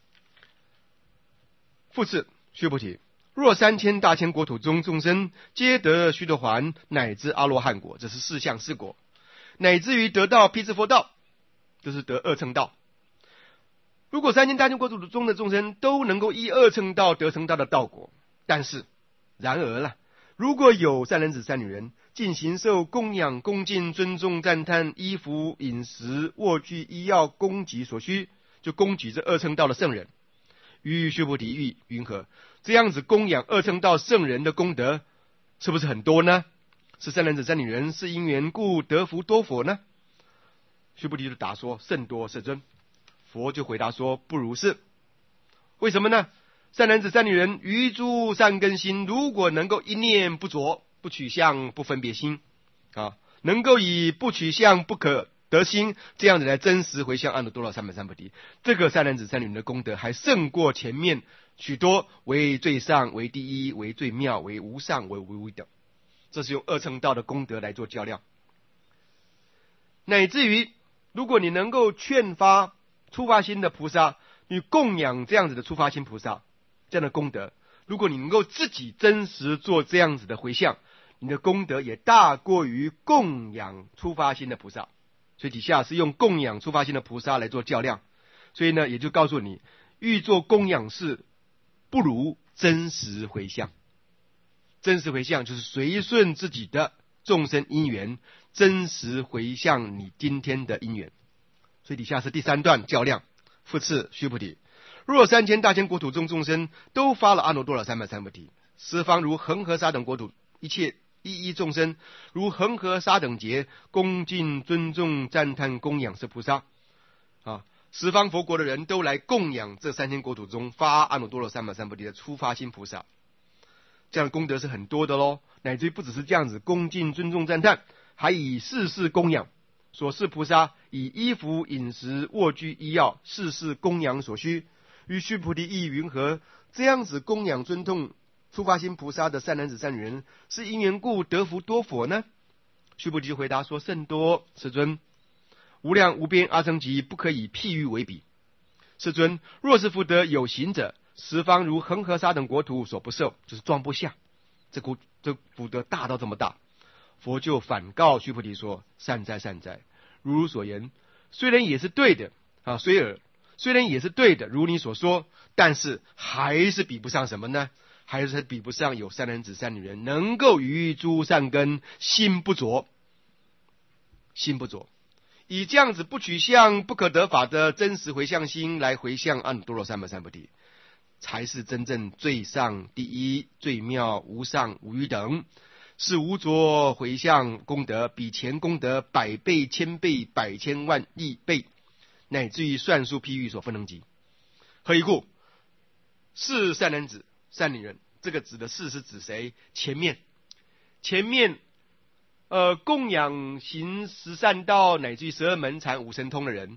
A: 复次，须菩提，若三千大千国土中众生皆得须陀洹乃至阿罗汉果，这是四相四果，乃至于得到辟支佛道，这是得二乘道。如果三千大千国土中的众生都能够依二乘道得成道的道果，但是然而啦，如果有善男子善女人进行受供养、恭敬、尊重、赞叹、衣服、饮食、卧具、医药、供给所需，就供给这二乘道的圣人，于须菩提意云何？这样子供养二乘道圣人的功德是不是很多呢？是善男子善女人是因缘故得福多否呢？须菩提就答说：甚多世尊。佛就回答说：不如是。为什么呢？善男子善女人于诸善根心，如果能够一念不着、不取相、不分别心啊，能够以不取相、不可得心这样子来真实回向阿耨多罗三藐三菩提，这个善男子善女人的功德还胜过前面许多为最上、为第一、为最妙、为无上、为无余等。这是用二乘道的功德来做较量。乃至于如果你能够劝发初发心的菩萨，你供养这样子的初发心菩萨，这样的功德，如果你能够自己真实做这样子的回向，你的功德也大过于供养初发心的菩萨。所以底下是用供养初发心的菩萨来做较量。所以呢，也就告诉你，欲做供养事，不如真实回向。真实回向就是随顺自己的众生因缘，真实回向你今天的因缘。所以底下是第三段较量。复次，须菩提，若三千大千国土中众生都发了阿耨多罗三藐三菩提，十方如恒河沙等国土一切一一众生，如恒河沙等劫恭敬尊重赞叹供养是菩萨啊，十方佛国的人都来供养这三千国土中发阿耨多罗三藐三菩提的初发心菩萨，这样的功德是很多的咯。乃至于不只是这样子恭敬尊重赞叹，还以事事供养所示菩萨，以衣服、饮食、卧具、医药，事事供养所需。于须菩提意云何？这样子供养尊重初发心菩萨的善男子善女人，是因缘故得福多否呢？须菩提就回答说：甚多世尊，无量无边阿僧祇不可以譬喻为比。世尊，若是福德有行者，十方如恒河沙等国土所不受，就是装不下，这福这福德大到这么大。佛就反告须菩提说：善哉善哉，如汝所言，虽然也是对的啊，虽尔虽然也是对的，如你所说，但是还是比不上什么呢？还是比不上有善男子善女人能够于诸善根心不着，心不着，以这样子不取相、不可得法的真实回向心来回向阿耨多罗三藐三菩提，才是真正最上第一、最妙、无上无余等。是无着回向功德，比前功德百倍、千倍、百千万亿倍，乃至于算数譬喻所不能及。何以故？是善男子善女人，这个指的是是指谁？前面前面呃供养行十善道乃至于十二门禅五神通的人，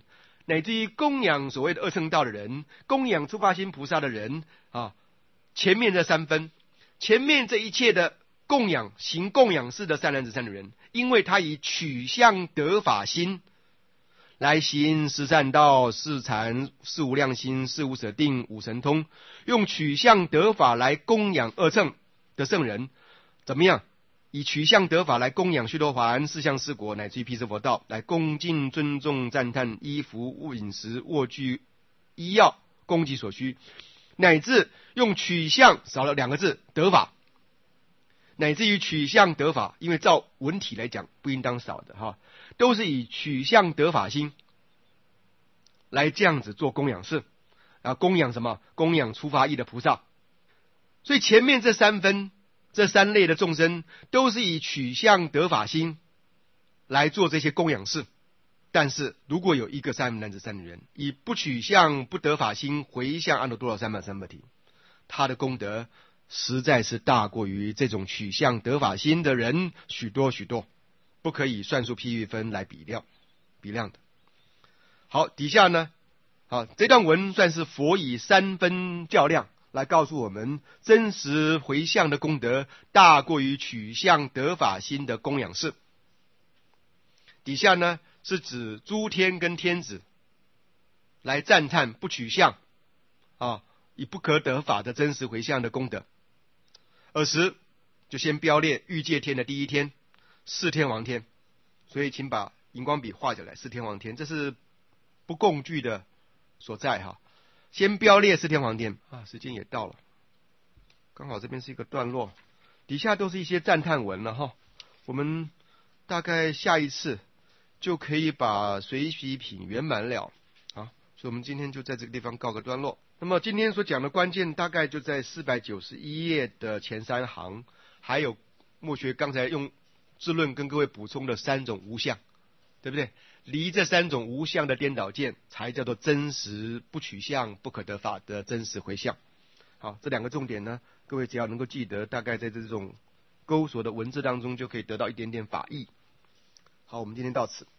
A: 乃至于供养所谓的二乘道的人，供养初发心菩萨的人啊，前面这三分，前面这一切的供养行供养事的善男子善女人，因为他以取向得法心来行十善道、四禅、四无量心、四无舍定、五神通，用取向得法来供养二乘的圣人，怎么样？以取向得法来供养须陀洹、四相四果乃至于辟支佛道，来恭敬尊重赞叹衣服、饮食、卧具、医药，供给所需，乃至用取向少了两个字得法，乃至于取向得法，因为照文体来讲不应当少的哈，都是以取向得法心来这样子做供养事啊，供养什么？供养初发意的菩萨。所以前面这三分。这三类的众生都是以取向得法心来做这些供养事，但是如果有一个善男子善女人以不取向不得法心回向阿耨多罗三藐三菩提，他的功德实在是大过于这种取向得法心的人许多许多，不可以算数譬喻分来比量比量的。好，底下呢，好，这段文算是佛以三分较量来告诉我们，真实回向的功德大过于取向得法心的供养事。底下呢是指诸天跟天子来赞叹不取向啊，以不可得法的真实回向的功德。尔时就先标列欲界天的第一天，四天王天，所以请把荧光笔画下来，四天王天，这是不共具的所在哈。先标列四天王天啊，时间也到了，刚好这边是一个段落，底下都是一些赞叹文了哈。我们大概下一次就可以把随喜品圆满了啊，所以我们今天就在这个地方告个段落。那么今天所讲的关键大概就在四百九十一页的前三行，还有墨学刚才用智论跟各位补充的三种无相，对不对？离这三种无相的颠倒见，才叫做真实不取向不可得法的真实回向。好，这两个重点呢，各位只要能够记得，大概在这种勾索的文字当中就可以得到一点点法义。好，我们今天到此。